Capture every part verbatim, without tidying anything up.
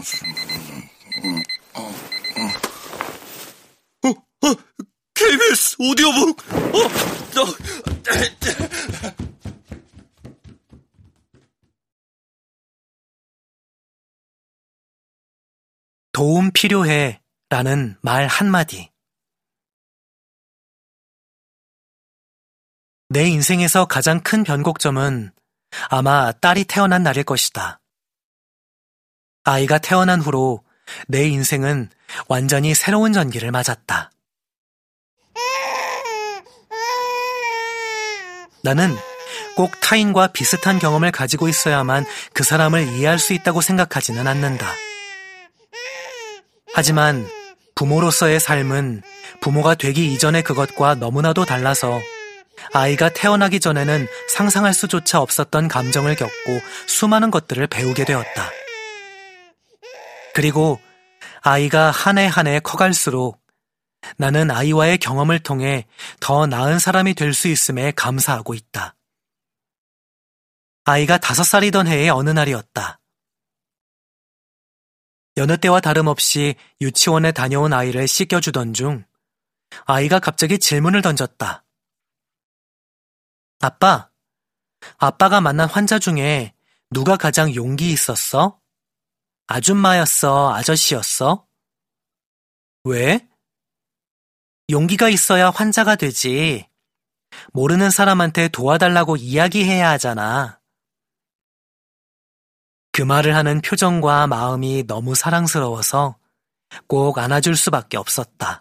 어, 어, 케이비에스 오디오북! 어, 너, 도움 필요해 라는 말 한마디. 내 인생에서 가장 큰 변곡점은 아마 딸이 태어난 날일 것이다. 아이가 태어난 후로 내 인생은 완전히 새로운 전기를 맞았다. 나는 꼭 타인과 비슷한 경험을 가지고 있어야만 그 사람을 이해할 수 있다고 생각하지는 않는다. 하지만 부모로서의 삶은 부모가 되기 이전의 그것과 너무나도 달라서 아이가 태어나기 전에는 상상할 수조차 없었던 감정을 겪고 수많은 것들을 배우게 되었다. 그리고 아이가 한 해 한 해 커갈수록 나는 아이와의 경험을 통해 더 나은 사람이 될 수 있음에 감사하고 있다. 아이가 다섯 살이던 해의 어느 날이었다. 여느 때와 다름없이 유치원에 다녀온 아이를 씻겨주던 중 아이가 갑자기 질문을 던졌다. 아빠, 아빠가 만난 환자 중에 누가 가장 용기 있었어? 아줌마였어? 아저씨였어? 왜? 용기가 있어야 환자가 되지. 모르는 사람한테 도와달라고 이야기해야 하잖아. 그 말을 하는 표정과 마음이 너무 사랑스러워서 꼭 안아줄 수밖에 없었다.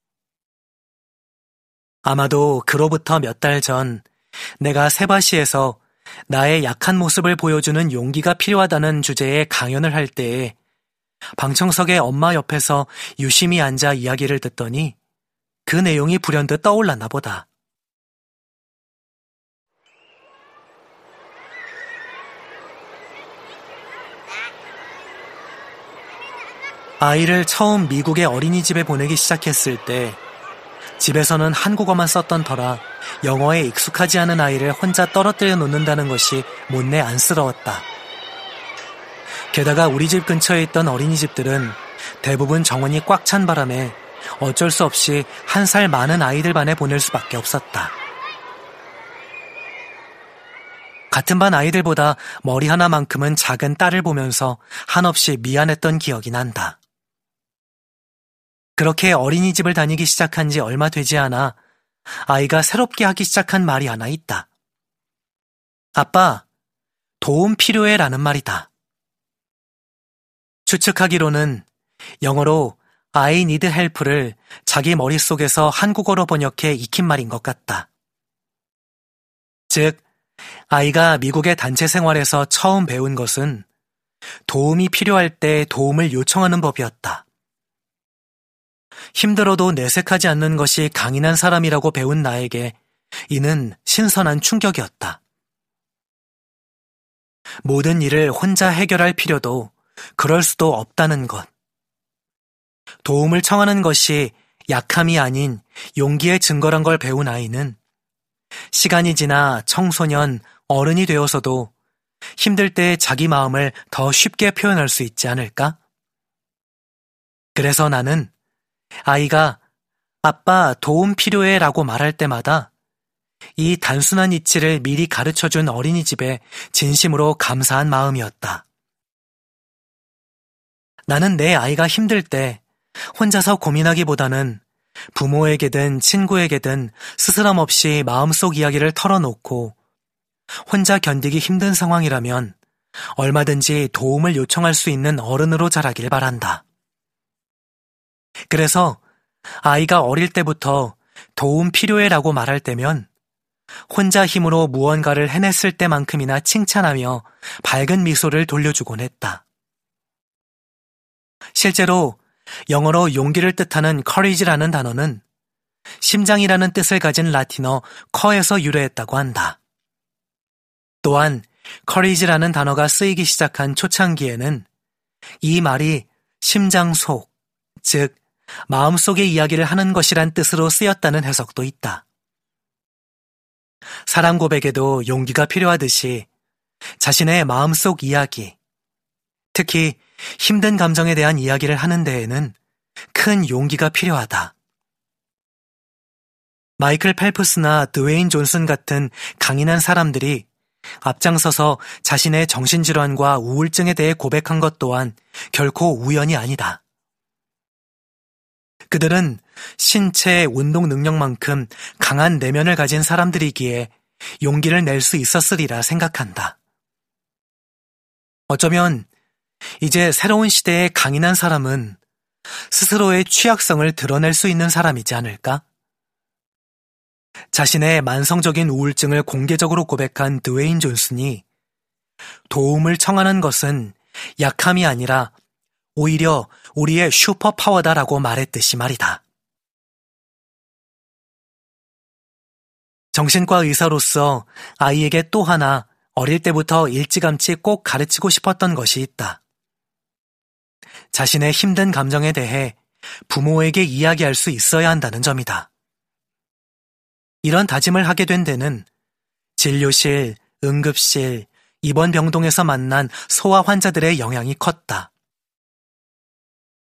아마도 그로부터 몇 달 전 내가 세바시에서 나의 약한 모습을 보여주는 용기가 필요하다는 주제의 강연을 할 때에 방청석의 엄마 옆에서 유심히 앉아 이야기를 듣더니 그 내용이 불현듯 떠올랐나 보다. 아이를 처음 미국의 어린이집에 보내기 시작했을 때 집에서는 한국어만 썼던 터라 영어에 익숙하지 않은 아이를 혼자 떨어뜨려 놓는다는 것이 못내 안쓰러웠다. 게다가 우리 집 근처에 있던 어린이집들은 대부분 정원이 꽉 찬 바람에 어쩔 수 없이 한 살 많은 아이들 반에 보낼 수밖에 없었다. 같은 반 아이들보다 머리 하나만큼은 작은 딸을 보면서 한없이 미안했던 기억이 난다. 그렇게 어린이집을 다니기 시작한 지 얼마 되지 않아 아이가 새롭게 하기 시작한 말이 하나 있다. 아빠, 도움 필요해 라는 말이다. 추측하기로는 영어로 I need help를 자기 머릿속에서 한국어로 번역해 익힌 말인 것 같다. 즉, 아이가 미국의 단체 생활에서 처음 배운 것은 도움이 필요할 때 도움을 요청하는 법이었다. 힘들어도 내색하지 않는 것이 강인한 사람이라고 배운 나에게 이는 신선한 충격이었다. 모든 일을 혼자 해결할 필요도 그럴 수도 없다는 것. 도움을 청하는 것이 약함이 아닌 용기의 증거란 걸 배운 아이는 시간이 지나 청소년, 어른이 되어서도 힘들 때 자기 마음을 더 쉽게 표현할 수 있지 않을까? 그래서 나는 아이가 아빠 도움 필요해 라고 말할 때마다 이 단순한 이치를 미리 가르쳐준 어린이집에 진심으로 감사한 마음이었다. 나는 내 아이가 힘들 때 혼자서 고민하기보다는 부모에게든 친구에게든 스스럼 없이 마음속 이야기를 털어놓고 혼자 견디기 힘든 상황이라면 얼마든지 도움을 요청할 수 있는 어른으로 자라길 바란다. 그래서 아이가 어릴 때부터 도움 필요해 라고 말할 때면 혼자 힘으로 무언가를 해냈을 때만큼이나 칭찬하며 밝은 미소를 돌려주곤 했다. 실제로 영어로 용기를 뜻하는 courage라는 단어는 심장이라는 뜻을 가진 라틴어 커에서 유래했다고 한다. 또한 courage라는 단어가 쓰이기 시작한 초창기에는 이 말이 심장 속, 즉 마음속의 이야기를 하는 것이란 뜻으로 쓰였다는 해석도 있다. 사랑 고백에도 용기가 필요하듯이 자신의 마음속 이야기, 특히 힘든 감정에 대한 이야기를 하는 데에는 큰 용기가 필요하다. 마이클 펠프스나 드웨인 존슨 같은 강인한 사람들이 앞장서서 자신의 정신질환과 우울증에 대해 고백한 것 또한 결코 우연이 아니다. 그들은 신체 운동 능력만큼 강한 내면을 가진 사람들이기에 용기를 낼 수 있었으리라 생각한다. 어쩌면 이제 새로운 시대의 강인한 사람은 스스로의 취약성을 드러낼 수 있는 사람이지 않을까? 자신의 만성적인 우울증을 공개적으로 고백한 드웨인 존슨이 도움을 청하는 것은 약함이 아니라 오히려 우리의 슈퍼파워다라고 말했듯이 말이다. 정신과 의사로서 아이에게 또 하나 어릴 때부터 일찌감치 꼭 가르치고 싶었던 것이 있다. 자신의 힘든 감정에 대해 부모에게 이야기할 수 있어야 한다는 점이다. 이런 다짐을 하게 된 데는 진료실, 응급실, 입원병동에서 만난 소아 환자들의 영향이 컸다.